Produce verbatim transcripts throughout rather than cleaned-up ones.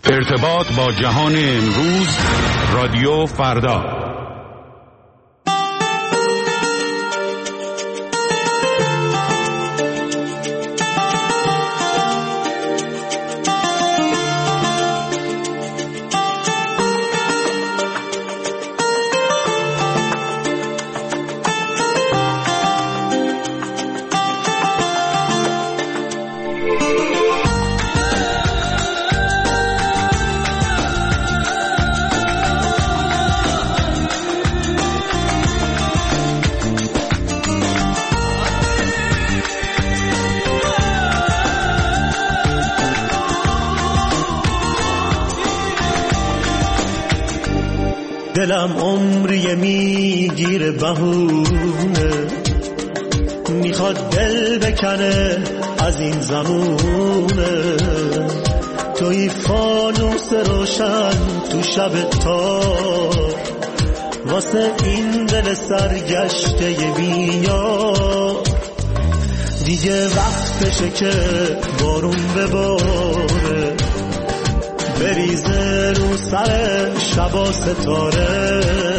ارتباط با جهان امروز، رادیو فردا. دلم عمری میگیره بهونه، میخواد دل بکنه از این زمونه. توی فانوس روشن تو شب تار، واسه این دل سرگشته بیار. دیگه وقتشه که بارون بباره، بریزه رو سر شبا ستاره.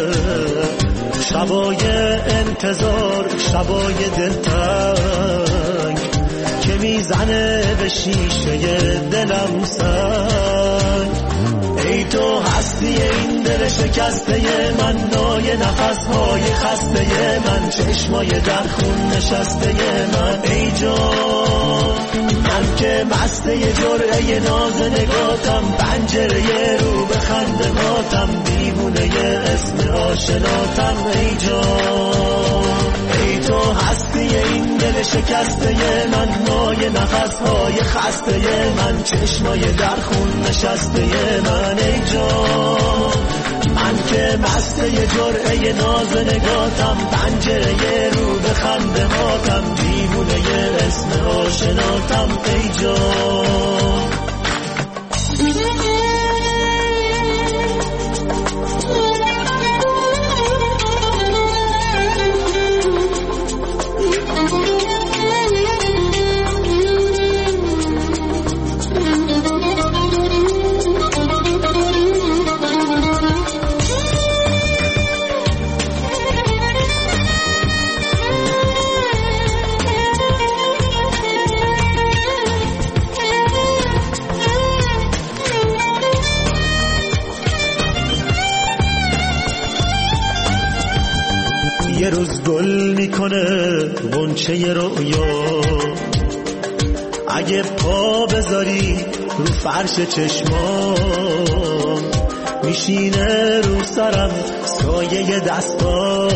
شبای انتظار، شبای دلتنگ که میزنه به شیشه دلم سنگ. ای تو هستی این دل شکسته من، نای نفسهای خسته من، چشمای در خون نشسته من. ای جان من که مسته جرعه ناز نگاتم، پنجره رو به خندقاتم، دیوونه اسم آشناتم. ای جان ای تو هستی این دل شکسته من، نای نفسهای خسته من، چشمای در خون نشسته من. ای جان من که مسته جرعه ناز نگاتم، پنجره رو به خنده هاتم، دیوونه اسم آشناتم. ای جان یه روز گل میکنه غنچه رویا، اگه پا بذاری رو فرش چشمام، میشینه رو سرم سایه دستا،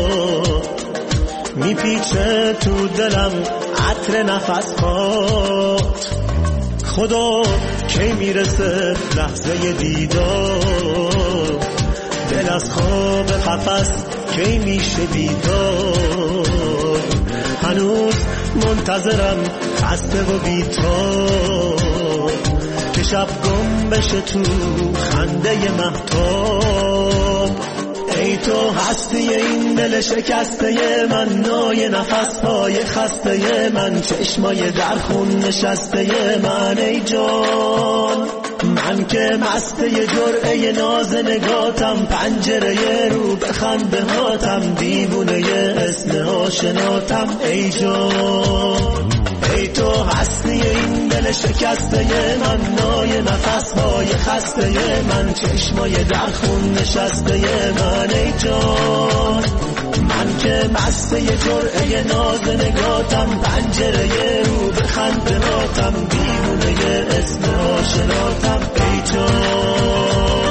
میپیچه تو دلم عطر نفسات. خدا کی میرسه لحظه دیدار، دل از خواب قفس کی میشه بیدار. هنوز منتظرم خسته و بیتار، که شب گم بشه تو خنده مهتاب. ای تو هستی این دل شکسته من، نای نفسهای خسته من، چشمای در خون نشسته من. ای جان من که مسته جرعه ناز نگاتم، پنجره رو به خنده هاتم، دیوونه اسم آشناتم. ای جان ای تو هستی این دل شکسته من، نای نفسهای خسته من، چشمای در خون نشسته من. ای جان من که مسته جرعه ناز نگاتم، پنجره رو به خنده هاتم، دیوونه اسم آشناتم. ای جان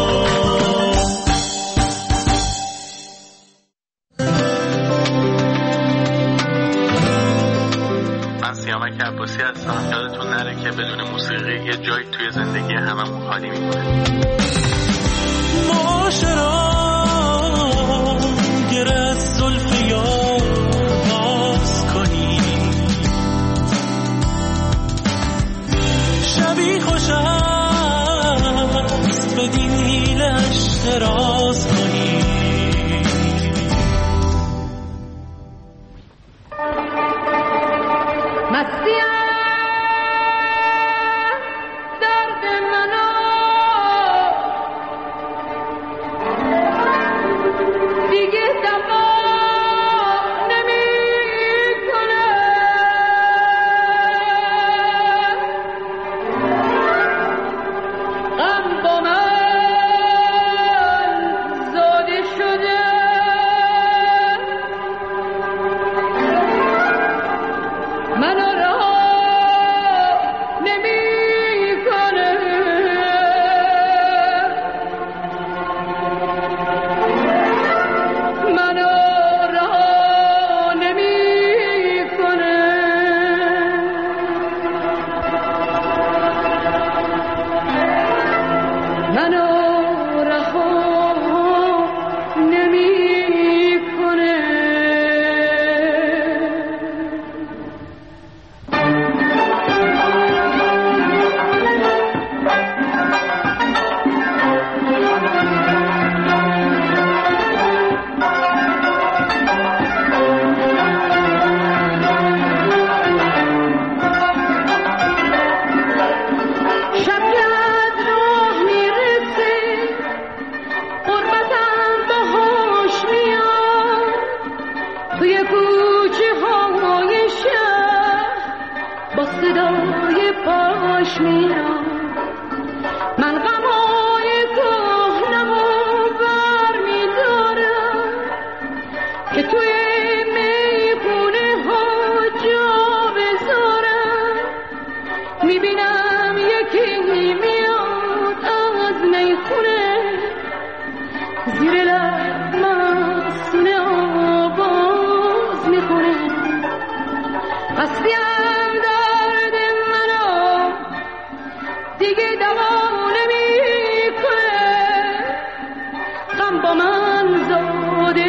سیامک عباسی هستم. یادتون نره که بدون موسیقی یه جایی توی زندگی هممون خالی میمونه. معاشرا گره زلف یار باز کنی، شبی خوش است بدین هیلش دراز کنی. مستی درد منو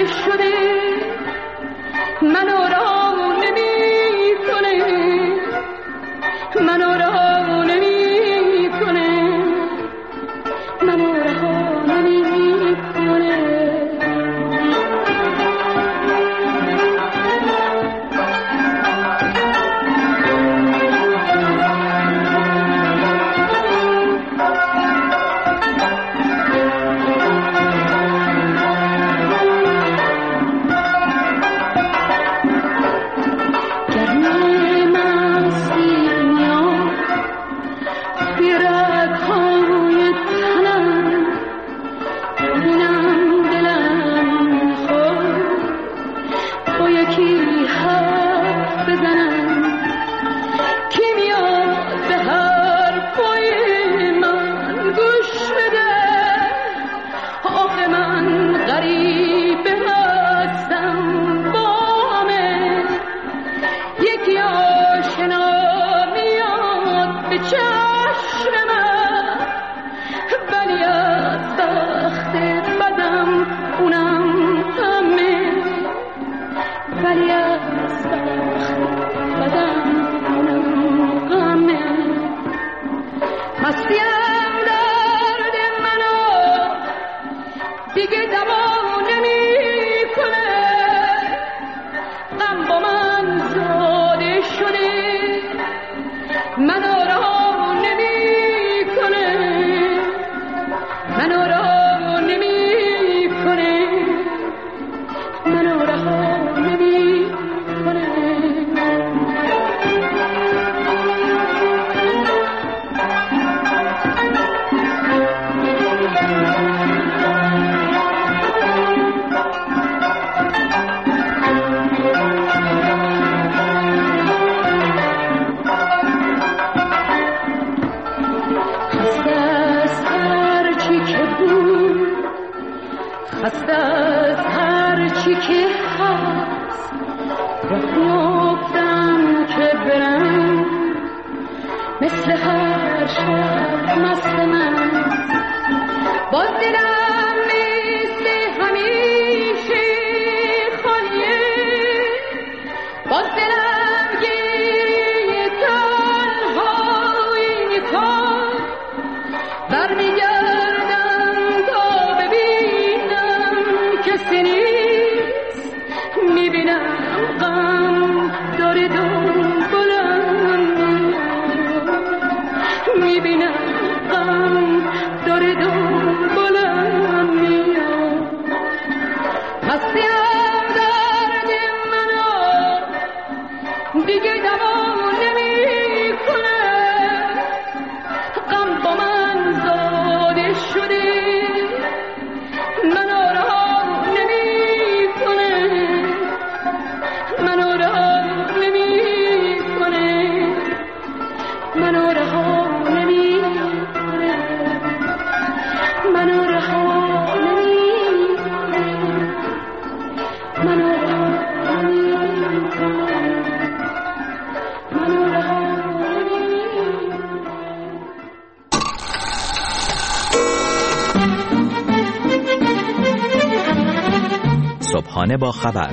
صبحانه با خبر،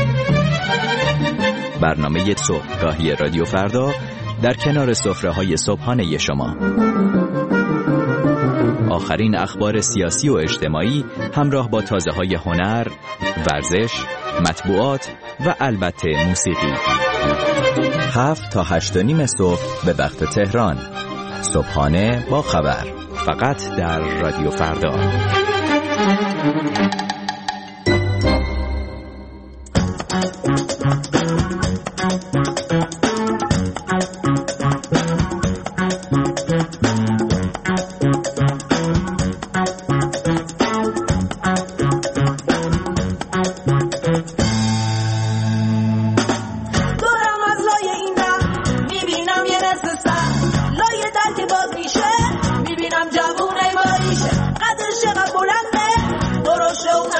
برنامه صبحگاهی رادیو فردا در کنار سفره‌های صبحانه شما. آخرین اخبار سیاسی و اجتماعی همراه با تازه‌های هنر، ورزش، مطبوعات و البته موسیقی. هفت تا هشت و نیم صبح به وقت تهران. صبحانه با خبر، فقط در رادیو فردا. Show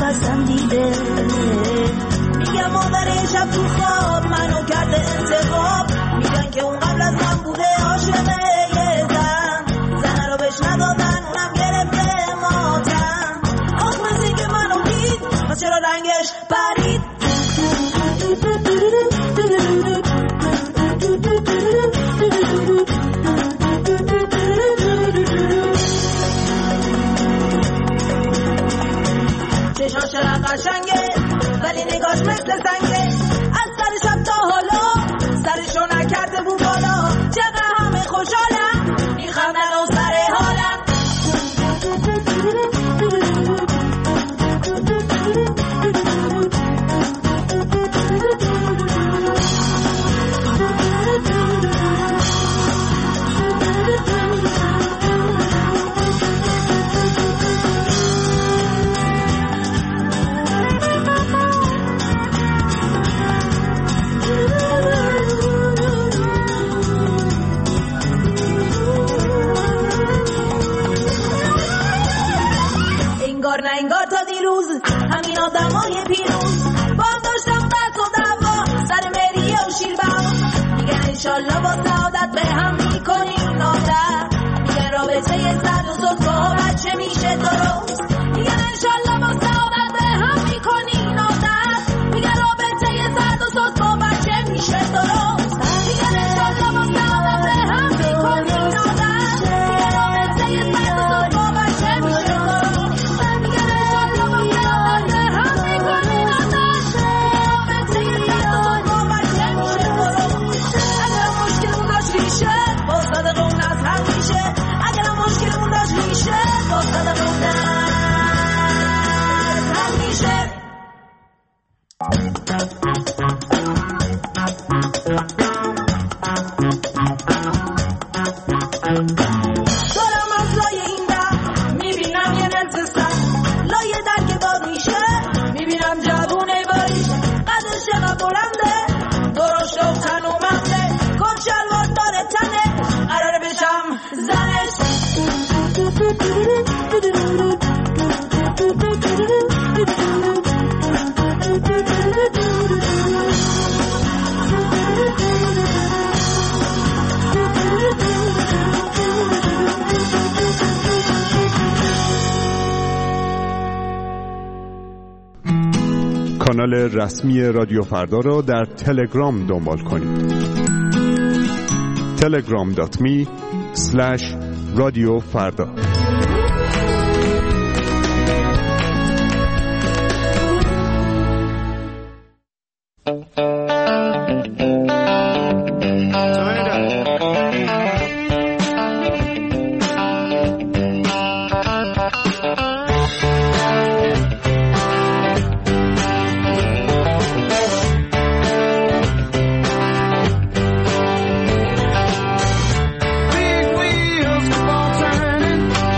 نفسم دیده. میگم مادر شب تو خواب منو کرده انتخاب. میگن که اون قبل از من بوده عاشقه یه زن. زن رو بهش ندادن اونم گرفته ماتم. آخ مثل که منو دید پس چرا رنگش پرید. چشاش چرا قشنگه ولی نگاش مثل سنگه. از سر شب تا حالا سرشو نکرده بود بالا. چقدر همه خوشحالم میخندن و سر حالم. انگار نه انگار تا دیروز همین آدمای پیروز با داشتم بس و دعوا سر مریه و شیربوا. میگن انشالله با سعادت به هم میکنیم نادر. میگن رابطه زد و زد با بچه میشه درست. میگن انشالله با سعادت به هم میکنیم نادر. میگن رابطه زد و زد با بچه میشه درست. میگن انشالله با سعادت به هم میکنیم نادر. میگن رابطه زد و زد با بچه میشه درست. دارم از لای این در میبینم یه نزد سر. لای در که باد میشه میبینم جوونه باریش. قدش چقدر بلنده درشت و تنومنده. کن شلوار داره تنه قراره بشم زنش. کانال رسمی رادیو فردا را در تلگرام دنبال کنید. تلگرام دات می اسلش رادیو فردا. Big wheels keep on turning.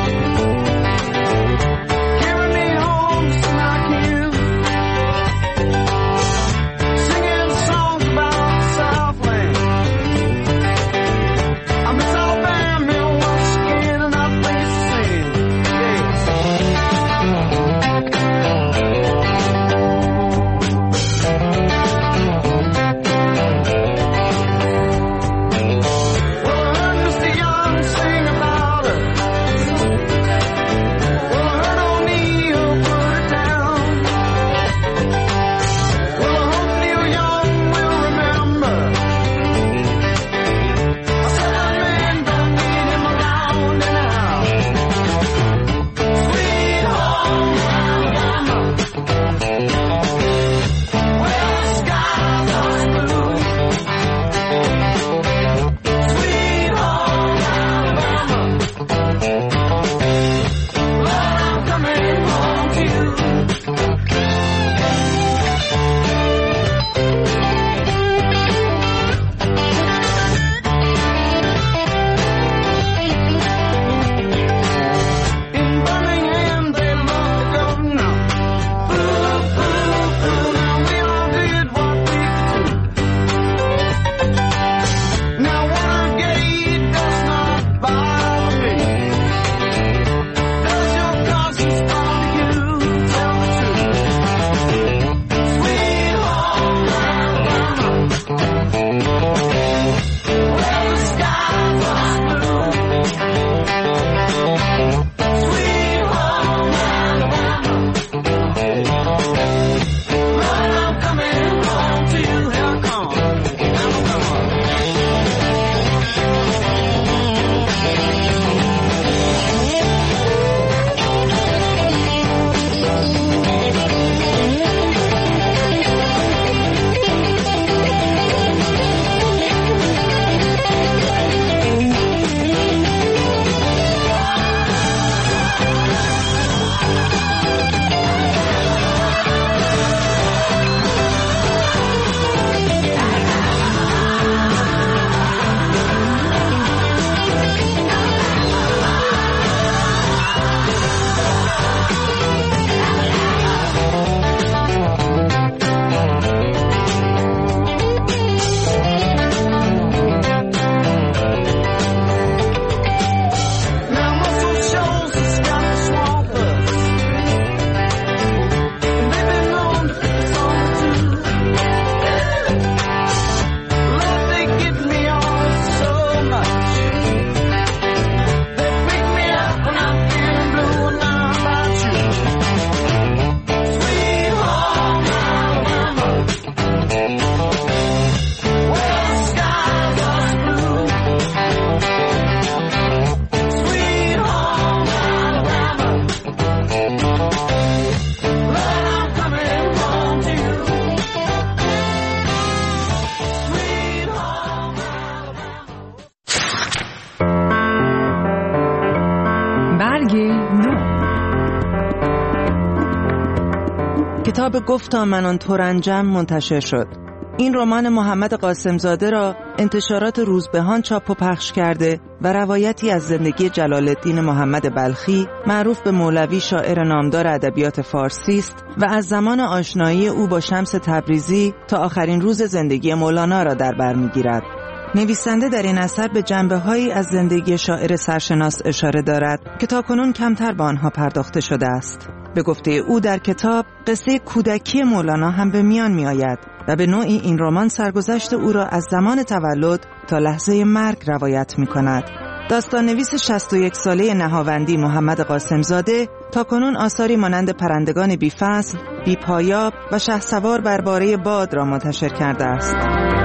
کتاب گفتا من آن ترنجم منتشر شد. این رمان محمد قاسمزاده را انتشارات روزبهان چاپ و پخش کرده و روایتی از زندگی جلال الدین محمد بلخی معروف به مولوی شاعر نامدار ادبیات فارسی است و از زمان آشنایی او با شمس تبریزی تا آخرین روز زندگی مولانا را در بر می‌گیرد. نویسنده در این اثر به جنبه‌هایی از زندگی شاعر سرشناس اشاره دارد که تاکنون کمتر به آنها پرداخته شده است. به گفته او در کتاب قصه کودکی مولانا هم به میان می آید و به نوعی این رمان سرگذشت او را از زمان تولد تا لحظه مرگ روایت می کند. داستان نویس شصت و یک ساله نهاوندی محمد قاسمزاده تاکنون آثاری مانند پرندگان بی فصل، بی پایاب و شهسوار بر باره باد را منتشر کرده است.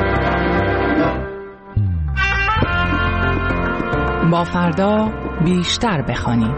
با فردا بیشتر بخوانیم.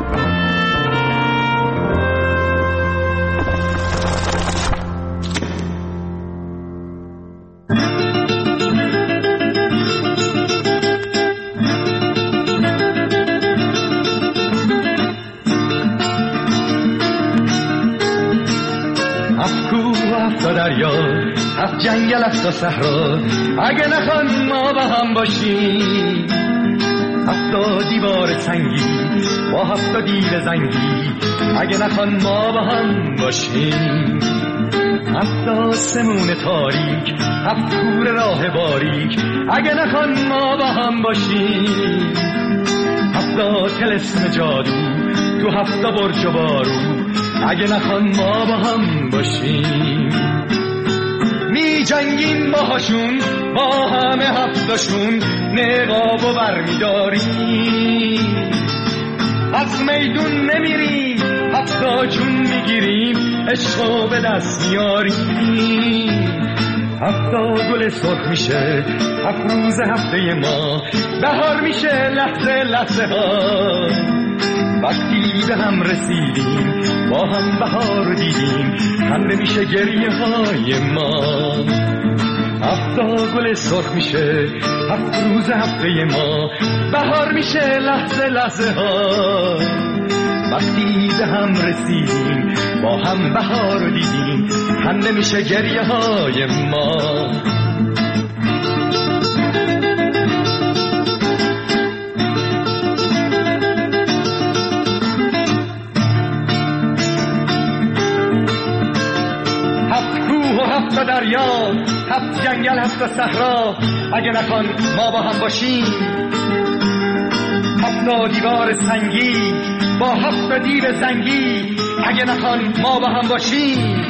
دریا هفت جنگل است و صحرا، اگه نخوان ما با هم باشیم. هفت دیوار سنگی با هفت دیو زنگی، اگه نخوان ما با هم باشیم. هفت آسمون تاریک، هفت کوره راه باریک، اگه نخوان ما با هم باشیم. هفت طلسم جادو تو هفت برج و بارو، اگه نخوان ما با هم باشیم. می جنگیم باهاشون با همه هفتاشون، نقاب و برمی داریم. از میدون نمیریم هفتا جون میگیریم، عشقو به دست میاریم. هفتا گل سرخ میشه هفت روز هفته ما، بهار میشه لحظه لحظه ها. وقتی به هم رسیدیم با هم بهار دیدیم، خنده میشه گریه های ما. هفتا گل سرخ میشه هفت روز هفته ما، بهار میشه لحظه لحظه ها. وقتی به هم رسیدیم با هم بهار دیدیم، خنده میشه گریه های ما. هفت دریا، هفت جنگل، هفت صحرا، اگه نخوان ما با هم باشیم. هفت دیوار سنگی با هفت دیو زنگی، اگه نخوان ما با هم باشیم.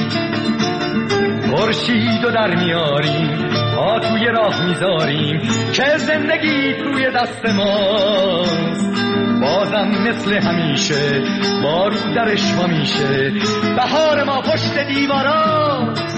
خورشید و در میاریم ها توی راه میذاریم، که زندگی توی دست ماست. بازم مثل همیشه بارو درش ما میشه، بهار ما پشت دیواراست.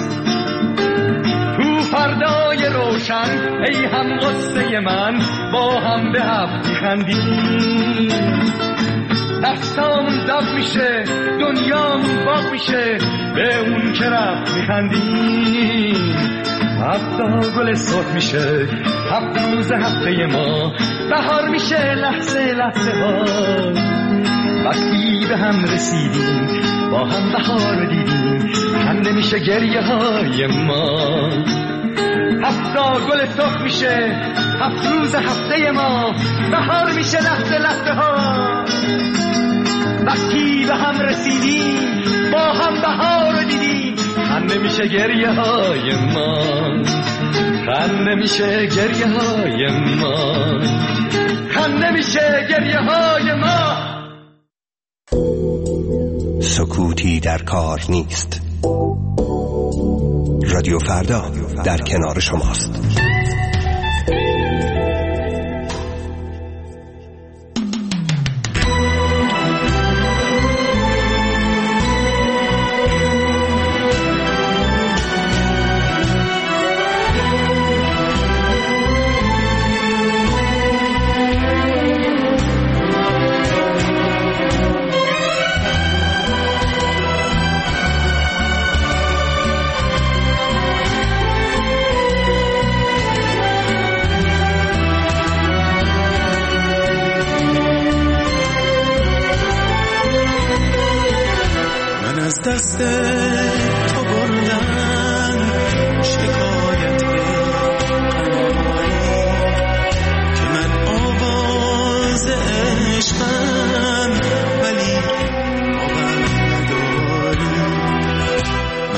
فردای روشن ای هم قصه من، با هم به هفت میخندیم. دستامون داغ میشه دنیامون باغ میشه، به اون که رفت میخندیم. هفتا گل سرخ میشه هفت روز هفته ما، بهار میشه لحظه لحظه ها. وقتی به هم رسیدیم با هم بهار دیدیم، خنده میشه گریه های ما. هفتا گل سرخ میشه هفت روز هفته ما، بهار میشه لحظه لحظه ها. وقتی به هم رسیدیم با هم بهار دیدیم، خنده میشه گریه های ما. خنده میشه گریه های ما. خنده میشه گریه های ما. سکوتی در کار نیست. رادیو فردا در کنار شماست. دست تو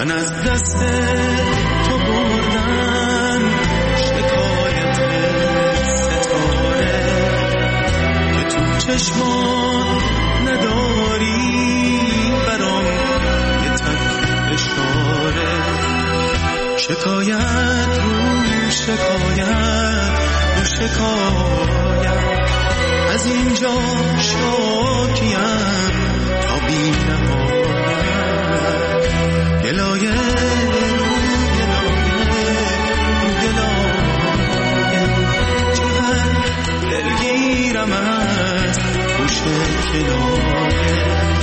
من از دست تو بردم شکایت ستاره که تو چشمان نداری برام یه تک اشاره. شکایت رو شکایت رو شکایت از اینجا شاکیم تا بی نهایت. گلایه رو گلایه رو گلایه چقدر دلگیرم از گوش کنایه.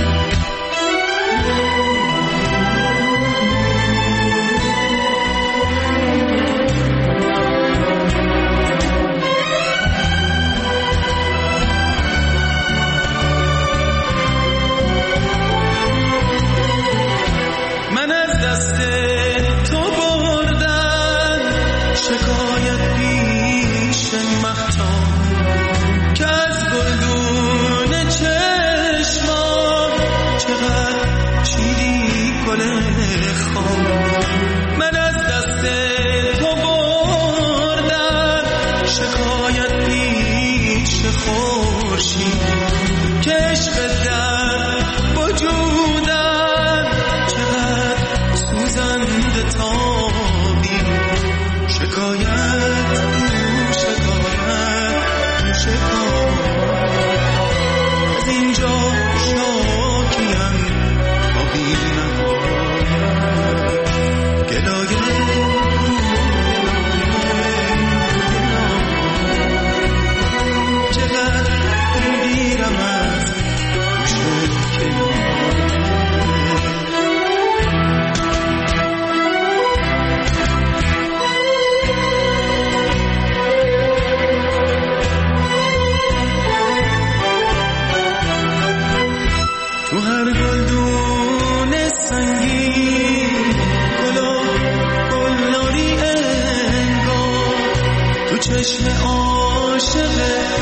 چشم عاشق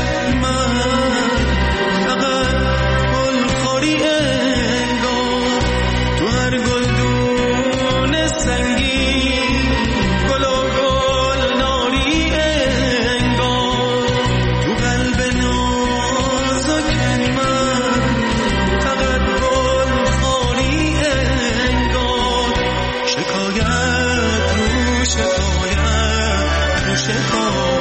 من فقط گلخوری انگار. تو هر گلدون سنگین گل و گل ناری انگار. تو قلب نازک من فقط گلخوری انگار. شکایت رو شکایت رو شکایت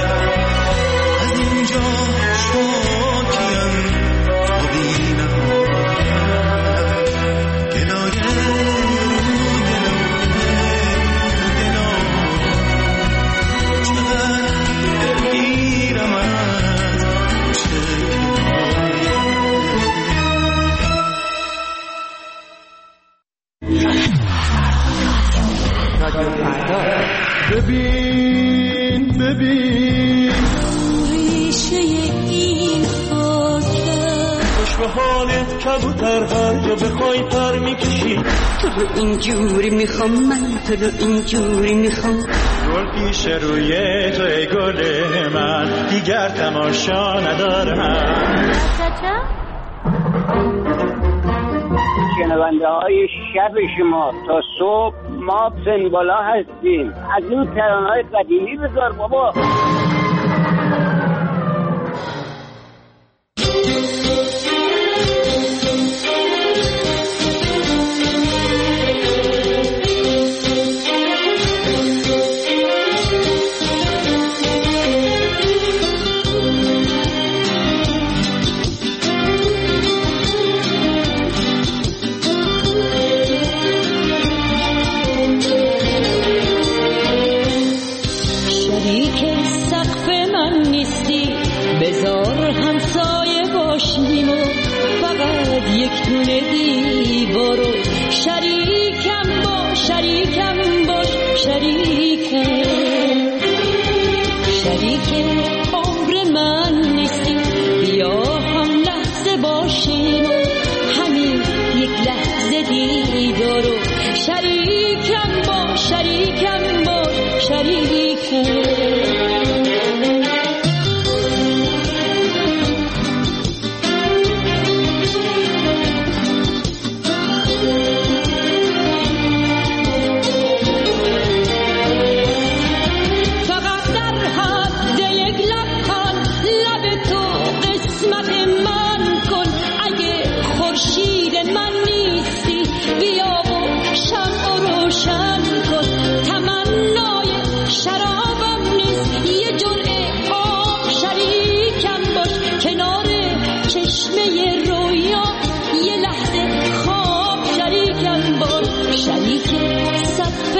ببین ببین ریشه این خاکه خوش به حالت کبوتر هر جا بخوای پر میکشی. تو رو اینجوری میخوام من تو رو اینجوری میخوام. گل پیش روی توی گل من دیگر تماشا ندارم. شنونده های شب شما تا صبح ما سنبالا هستیم. از این ترانه های قدیمی بذار بابا. یک دونه دیوارو شریکم با شریکم باش شریکم شریک عمر من نیستی. بیا هم لحظه باشیم همین یک لحظه دیدارو شریکم با شریکم با شریکم.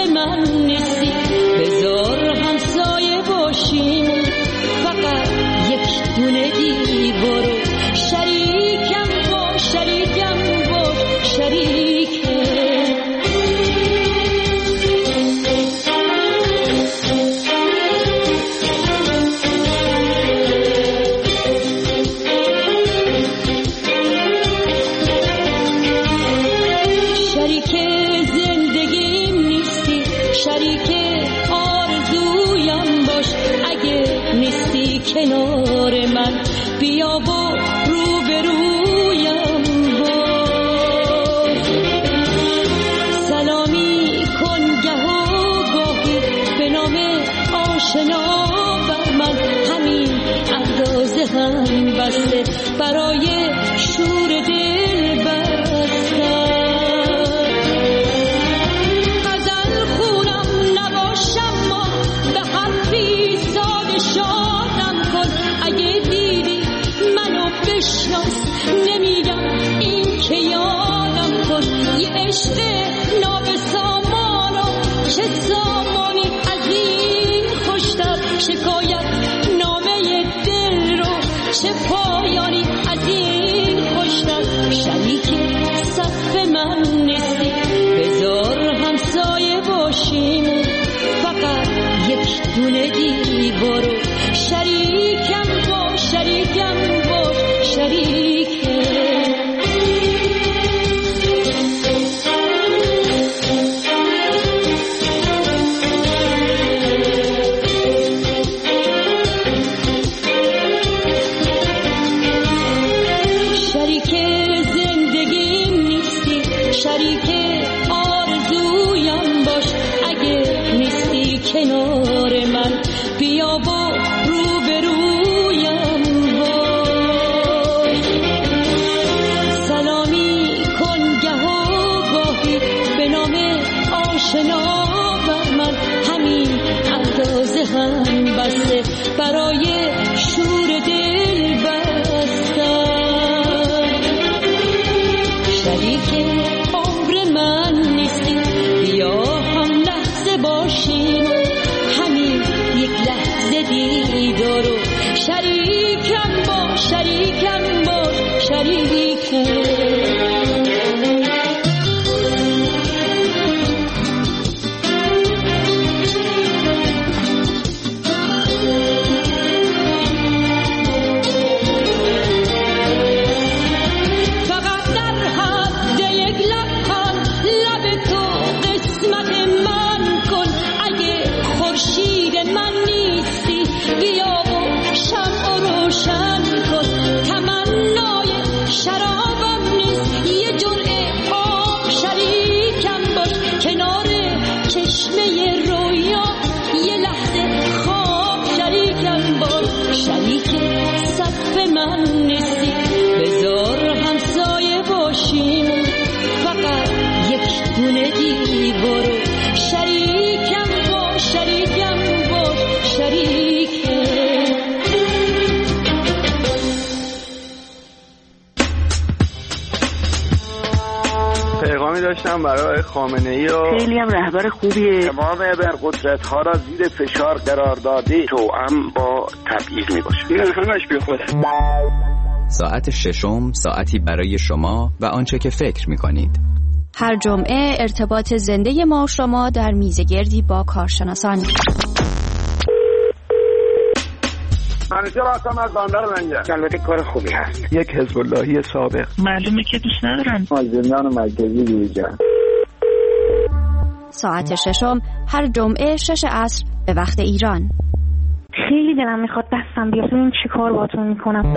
من نیستی، بذار همسایه باشیم، فقط یک دونه دیوارو شریکم با شریکم با شریکم. کنار من بیا و روبرویم باش، سلامی کن گه و گاهی به نام آشنا بر من، همین اندازه هم بسته برای شور دل بستم. غزل خونم نباشم ما به حرفی ساده شادم کن، اگه دیدی منو بشناس نمیگم این که یادم کن، یه عشق نابسامانا چه سامانی از این خوشتر، شکایت نامه دل رو چه پایانی از این خوشتر. شریک صف من نیستی، بذار همسایه باشیم، فقط یک دونه دیوارو شریکم با شریکم با شریکم. شریک زندگیم نیستی، شریک آرزویم باش، اگه نیستی کنار من بیا و روبرویم باش، سلامی کن گه و گاهی به نام آشنا بر من، همین اندازه هم بسته برای شور دل بستم. شریک عمر من نیستی، بیا هم لحظه باشیم، همین یک لحظه دیدارو شریکم با شریکم با شریکم. داشتم برای خامنه‌ای و خیلی هم رهبر خوبیه، تمام ابرقدرت‌ها را زیر فشار قرار داده، توأم با تبعیض میباشه. این همش بی خوده. ساعت ششم ساعتی برای شما و آنچه که فکر می‌کنید. هر جمعه ارتباط زنده ما و شما در میزگردی با کارشناسان. منیجر آسام از باندر منجر. البته کار خوبی هست. یک حزب اللهی سابق. معلومه که دوست ندارن. از زندان مرکزی بیرون. ساعت ششم هر جمعه شش عصر به وقت ایران. خیلی دلم میخواد دستم بیاد ببینم چی کار باهاتون میکنم.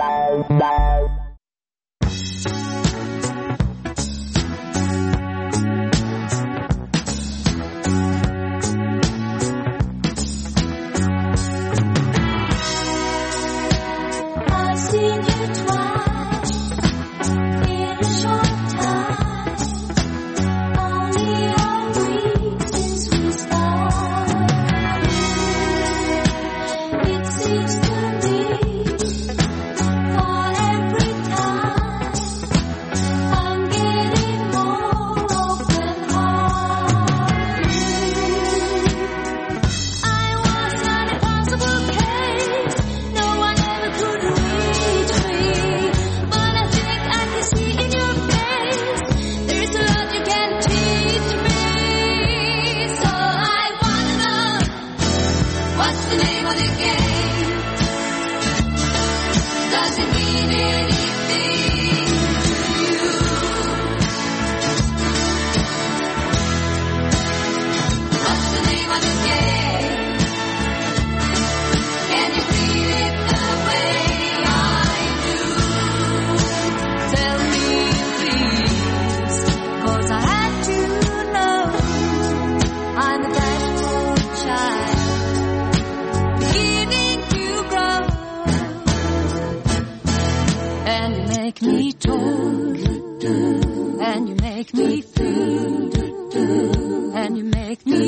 Seems to me for every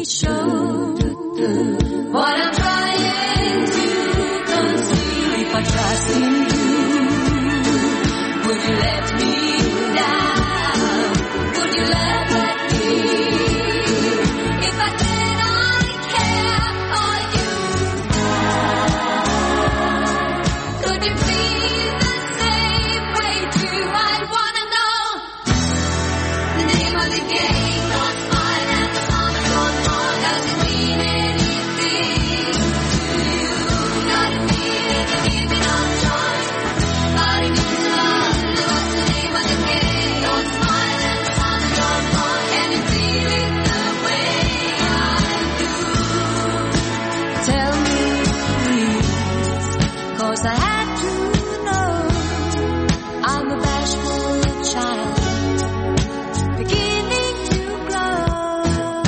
show what I'm trying to conceal. If I trust in you, would you let me down? Would you let let me? If I said I care for you, could you feel the same way too? I wanna know the name of the game. Don't smile and the song goes on. Does it mean anything to you? Got a feeling you give me no choice. Body means love. What's the name of the game? Don't smile and the song goes on. Can you feel it the way I do? Tell me please, 'cause I had to know. I'm a bashful child, beginning to grow,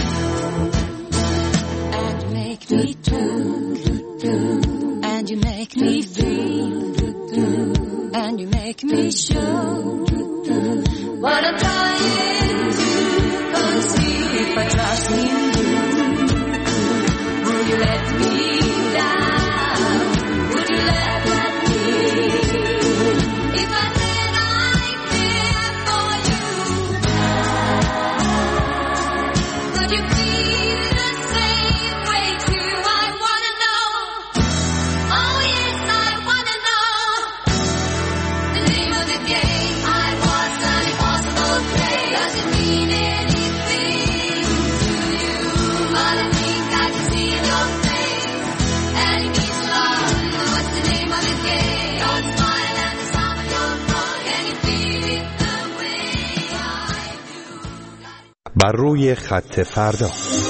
and you make me do, and you make me feel, and you make me show what I'm trying to conceal. If I trust in you, will you let me down? Would you let let me? If I said I care for you, could you feel the same way too? I wanna know. Oh yes, I wanna know the name of the game. I was an impossible play. Does it mean anything to you? But I think I can see in your face, and it means love. What's the name of the game? Don't smile and the song goes on. Can you feel it the way I do? بر روی خط فردا.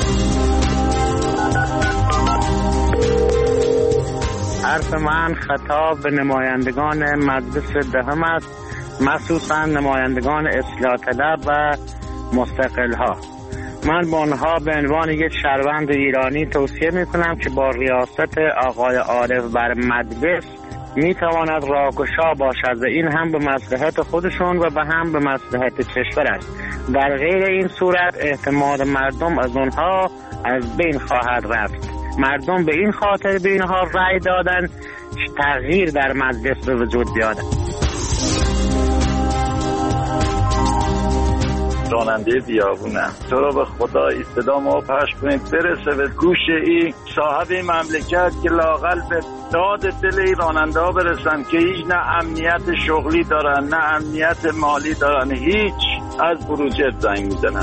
حرف من خطاب به نمایندگان مجلس دهم است، مخصوصا نمایندگان اصلاح طلب و مستقل ها. من به آنها به عنوان یک شهروند ایرانی توصیه می کنم که با ریاست آقای عارف بر مجلس می تواند راهگشا باشد و این هم به مصلحت خودشون و به هم به مصلحت کشور است. در غیر این صورت اعتماد مردم از آنها از بین خواهد رفت. مردم به این خاطر به اینها رأی دادن که تغییر در مجلس به وجود بیاید. راننده بیابونم، تو رو به خدا این صدا ما پخش کنید برسه به گوش این صاحب این مملکت که لااقل به داد دل این راننده ها برسن که هیچ نه امنیت شغلی دارن نه امنیت مالی دارن، هیچ، از بروجرد زنگ میزنن.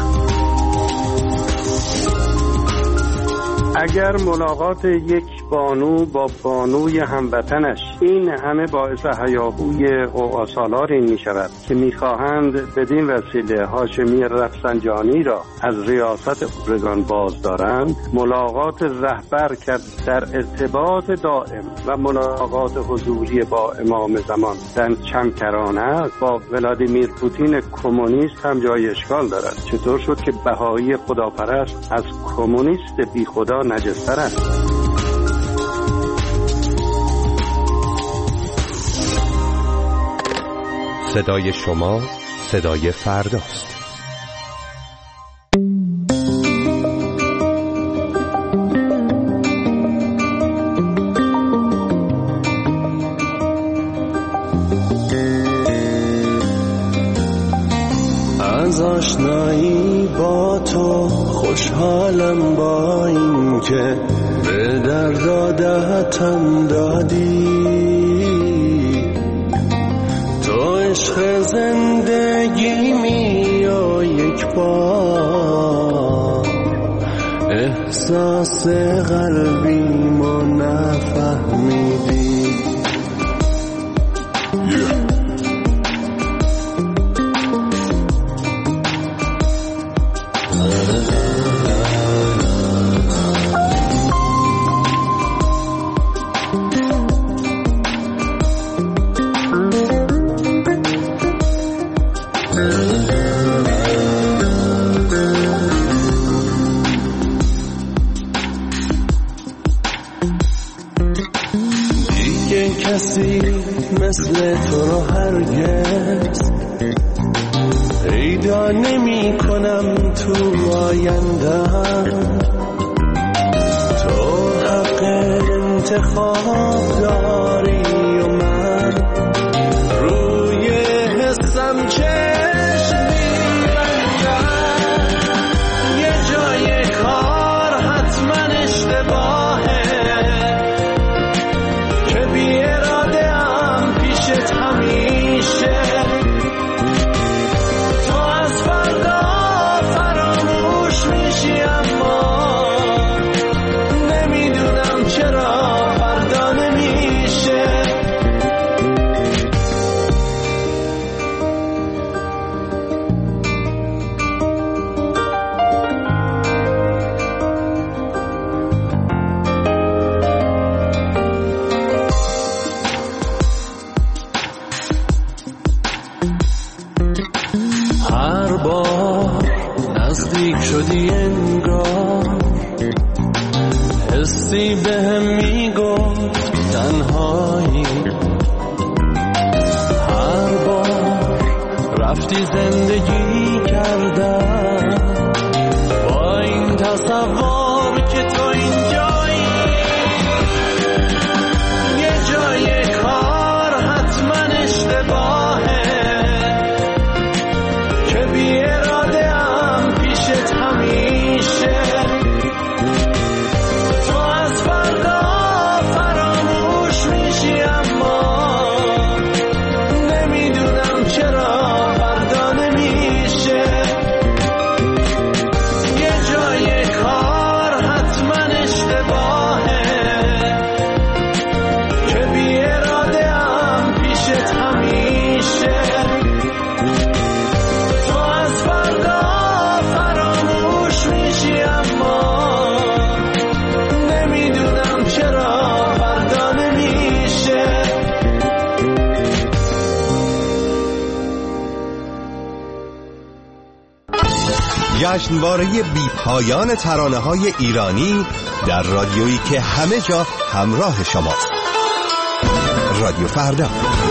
اگر ملاقات یک بانو با بانوی هموطنش این همه باعث هیاهوی قوآسالاری می شود که می خواهند بدین وسیله هاشمی رفسنجانی را از ریاست خبرگان باز دارند، ملاقات رهبر که در ارتباط دائم و ملاقات حضوری با امام زمان در چمکرانه با ولادیمیر پوتین کمونیست هم جای اشکال دارد. چطور شد که بهایی خداپرست از کمونیست بی خدا نجستر است؟ صدای شما صدای فرداست. از آشنایی با تو خوشحالم، با این که به درد دهتم دادی، تو عشق زندگی می و یک بار احساس قلبیمو نفهمیدی. کسی مثل تو رو هرگز پیدا نمی کنم تو آیندم، خواب داری و من روی حسم چشم میبندم. یه جای کار حتما اشتباهه که بی اراده ام پیشت همیشه. تو از فردا فراموش میشی اما نمیدونم چرا فردا نمیشه. هر بار نزدیک شدی انگار حسی بهم میگفت تنهایی. هر بار رفتی زندگی کردم با این تصور که تو اینجایی. یه جای کار حتما اشتباهه که بی اراده ام پیشت همیشه. تو از فردا فراموش میشی اما نمیدونم چرا فردا نمیشه. یه جای کار حتما اشتباهه که بی اراده ام پیشت همیشه. تو از فردا فراموش میشی اما نمیدونم چرا فردا نمیشه. جشنواره بی پایان ترانه‌های ایرانی در رادیویی که همه جا همراه شماست. رادیو فردا.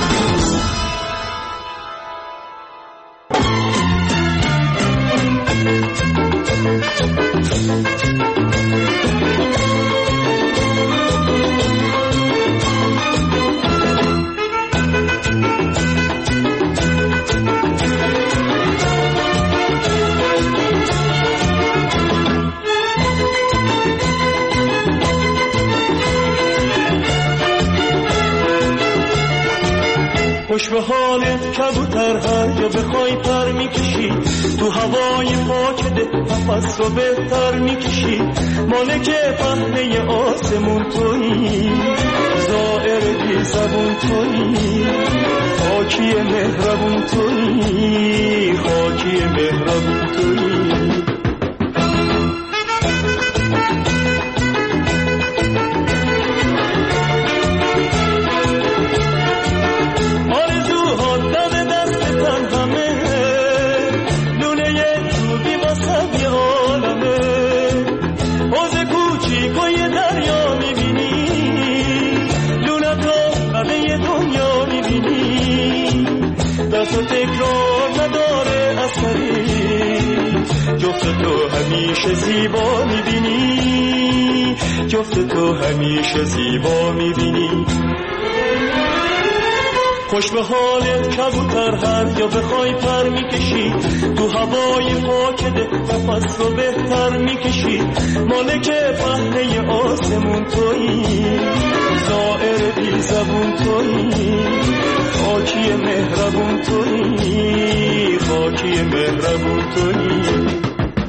خوش به حالت کبوتر هر جا بخوای پر میکشی. تو هوای پاک ده نفس رو بهتر میکشی. مالک پهنه آسمون تویی، زائر بی زبون تویی، خاکی مهربون تویی، خاکی مهربون تویی. تو تکرار نداره اثری، جفت تو همیشه زیبا میبینی، جفت تو همیشه زیبا میبینی. خوش به حالت کبوتر هر جا بخوای پر میکشی. تو هوای پاک ده نفس رو بهتر میکشی. مالک پهنه آسمون تویی، زائر بی زبون تویی، خاکی مهربون تویی، خاکی مهربون تویی.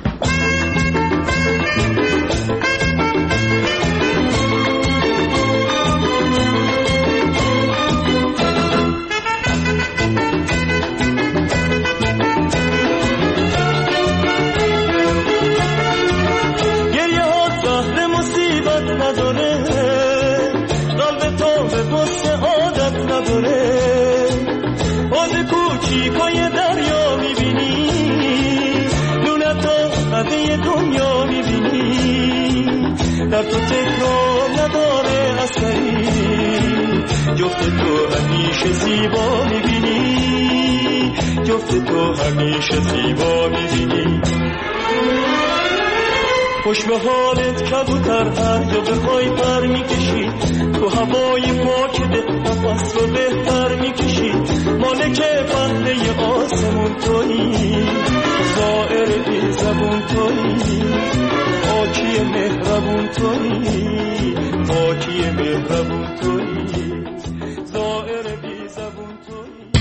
در تو تکرار نداره اثری، جفت تو همیشه زیبا میبینی، جفت تو همیشه زیبا میبینی. خوش به حالت کبوتر، هر جا بخوای پر میکشی، تو هوای پاک ده نفس رو بهتر میکشی. مالک پهنه آسمون تویی، زائر بی زبون تویی، پاکی مهربون تویی، پاکی مهربون تویی، زائر بی زبون تویی.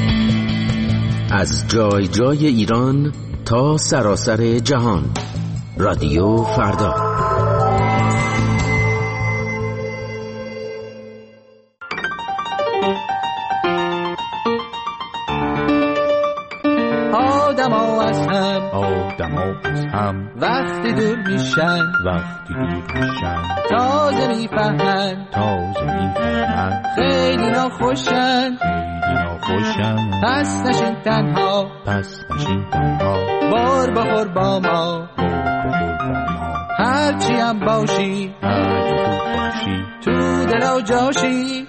از جای جای ایران تا سراسر جهان، رادیو فردا. آدما از هم آدما از هم وقتی دور میشن وقتی دور میشن تازه میفهمن تازه میفهمن خیلی ناخوشن خیلی ناخوشن. پس نشین تنها پس نشین تنها بار بخور با ما هرچی هم باشی هرچی تو باشی تو دل و جاشی.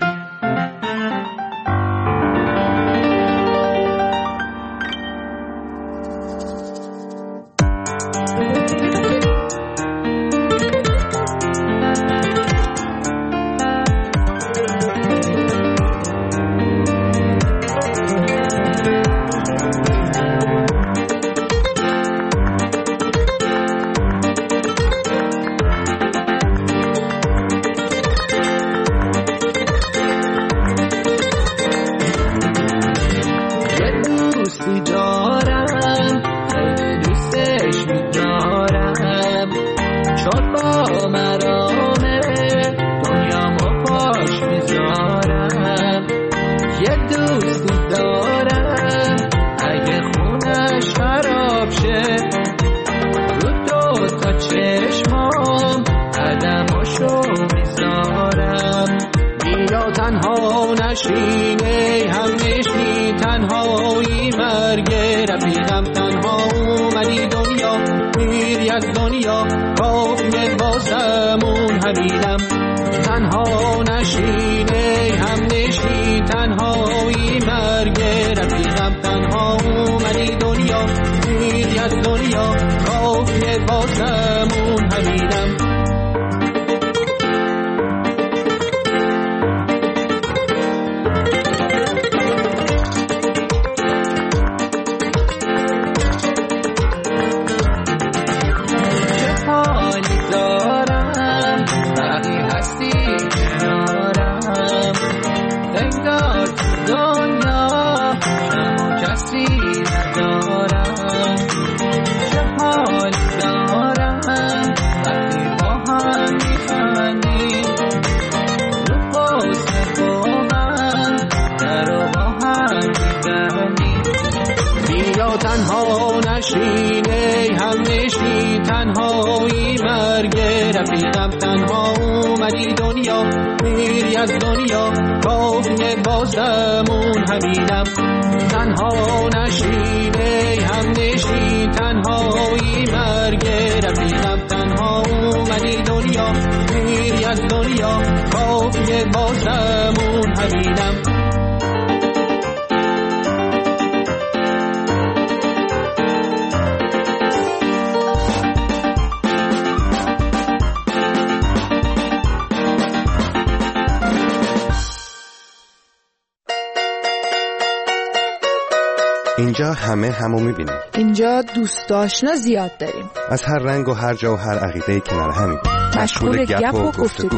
اینجا همه همو میبینیم. اینجا دوست آشنا زیاد داریم. از هر رنگ و هر جا و هر عقیده کنار همیم. مشغول گپ و گفتگو.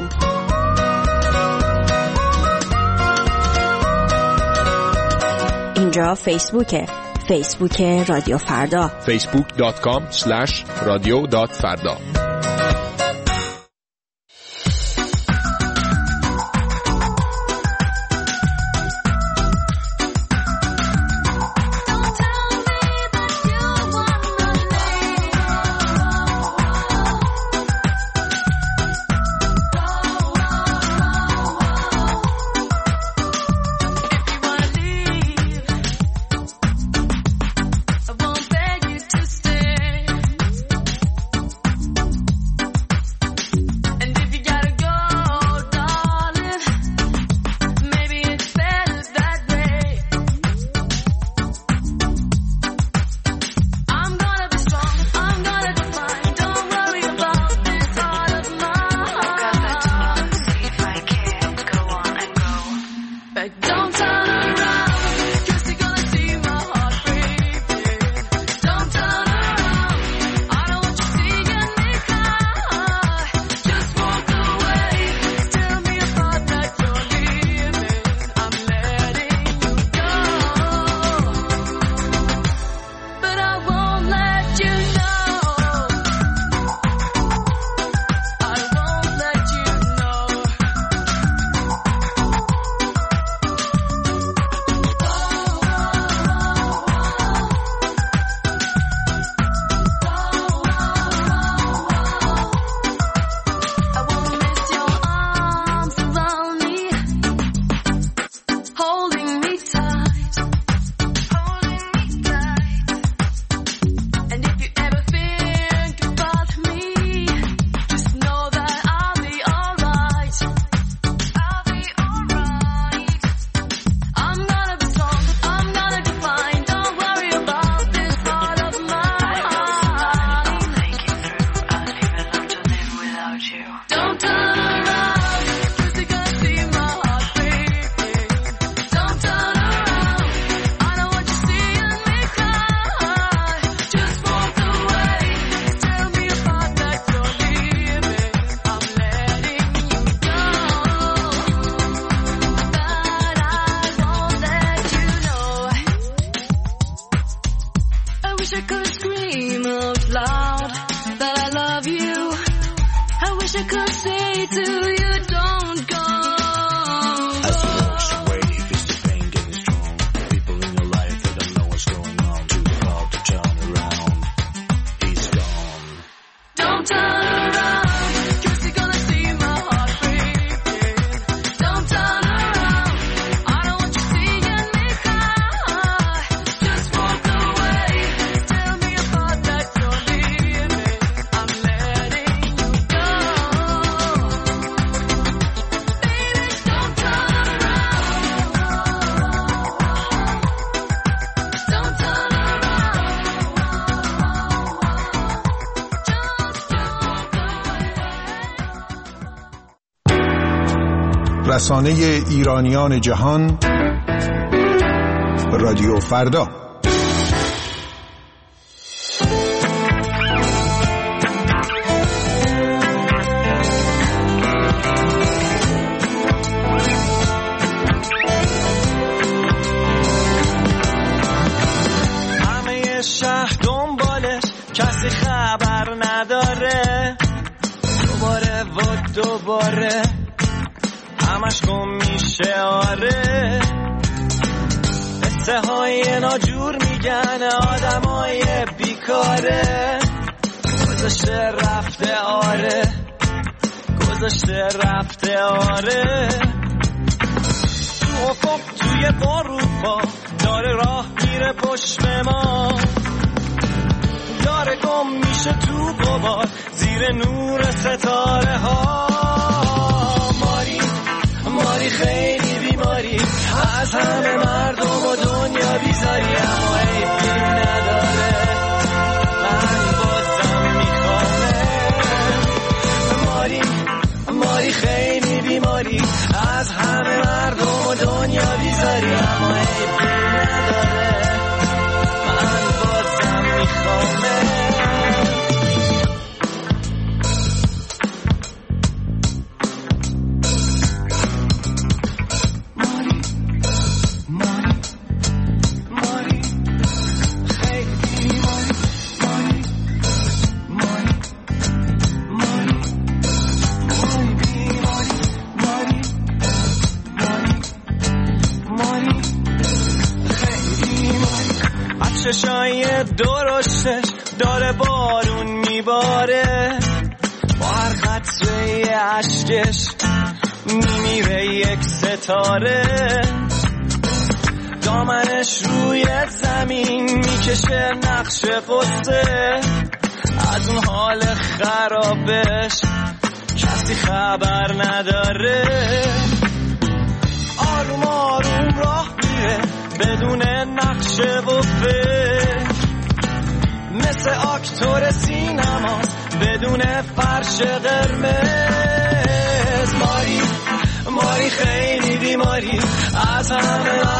اینجا فیسبوکه. فیسبوک رادیو فردا. فیسبوک دات کام اسلش رادیو دات فردا. wish I could say to you, don't go. As you wash away, feel the pain getting strong. People in your life that don't know what's going on. Too hard to turn around. He's gone. Don't turn around, 'cause you're gonna see my heart breaking. Don't turn around, I don't want you seeing me cry. Just walk away, tell me about that you're leaving. I'm letting you go. Baby, don't turn around. Don't turn رسانه ایرانیان جهان، رادیو فردا. همه شهر دنبالش کسی خبر نداره. دوباره و دوباره همش گم میشه. آره های ناجور میگن آدمای بیکاره. گذاشته رفته آره، گذاشته رفته آره. تو افق توی باروپا داره راه میره پشت ما. داره گم میشه تو غبار زیر نور ستاره ها. ماری ماری خیلی بیماری، از همه مردم و دنیا بیزاری، اما عیبی نداره. من بازم میخوامه. ماری ماری خیلی بیماری، از همه مردم و دنیا بیزاری، اما عیبی نداره. من بازم میخوامه. چشای درشتش داره بارون میباره، با هر قطره عشقش میمیره یک ستاره. دامنش روی زمین میکشه نقش قصه، از اون حال خرابش کسی خبر نداره. آروم آروم راه میره بدون نقشه و فکر، مثل اکتور سینماست بدون فرش قرمز. ماری ماری خیلی بیماری، از همه